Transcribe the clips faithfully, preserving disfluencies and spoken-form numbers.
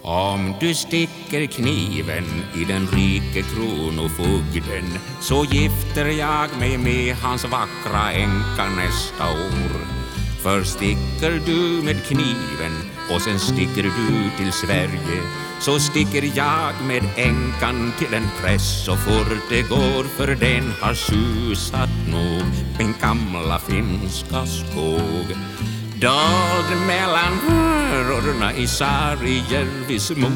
Om du sticker kniven i den rike kronofogden, så gifter jag mig med hans vackra änka nästa år. Först sticker du med kniven och sen sticker du till Sverige, så sticker jag med änkan till en press så fort det går, för den har susat nog min gamla finska skog. Dold mellan hörorna i Saarijärvismo.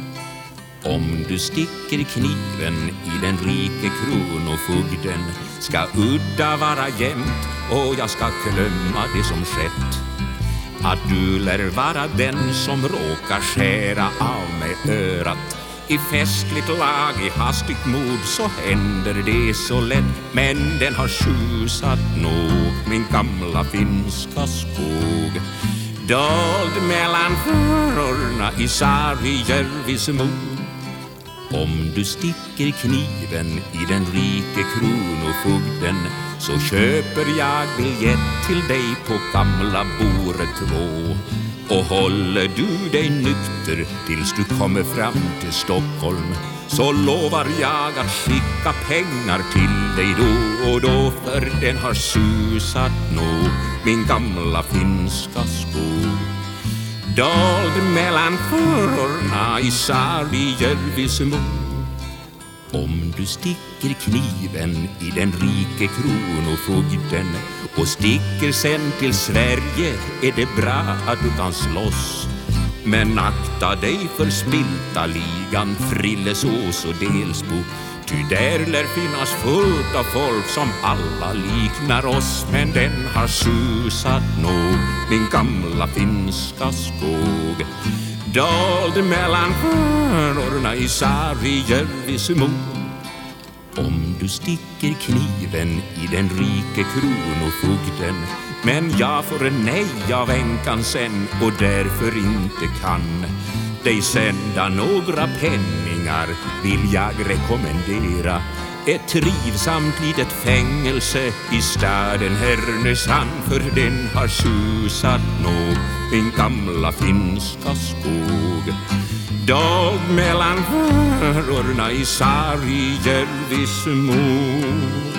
Om du sticker kniven i den rike kronofogden, ska udda vara jämnt och jag ska glömma det som skett. Att du lär vara den som råkar skära av mig örat. I festligt lag, i hastigt mod, så händer det så lätt. Men den har susat nog min gamla finska skog. Dold mellan förorna i Saarijärvismo. Om du sticker kniven i den rike kronofogden, så köper jag biljett till dig på gamla Bore två. Och håller du dig nykter tills du kommer fram till Stockholm, så lovar jag att skicka pengar till dig då och då, för den har susat nog min gamla finska skog. Dold mellan förorna i Saarijärvismo. Om du sticker kniven i den rike kronofogden och sticker sen till Sverige, är det bra att du kan slåss. Men akta dig för Spiltaligan, Frillesås och Delsbo, ty där lär finnas fullt av folk som alla liknar oss. Men den har susat nog min gamla finska skog. Dold mellan hörorna i Saarijärvismo. Om du sticker kniven i den rike kronofogden, men jag får en nej av änkan sen och därför inte kan dig sända några penningar, vill jag rekommendera ett trivsamt litet fängelse i staden Härnösand, för den har susat nog min gamla finska skog. Dag mellan hörorna i Saarijärvismo.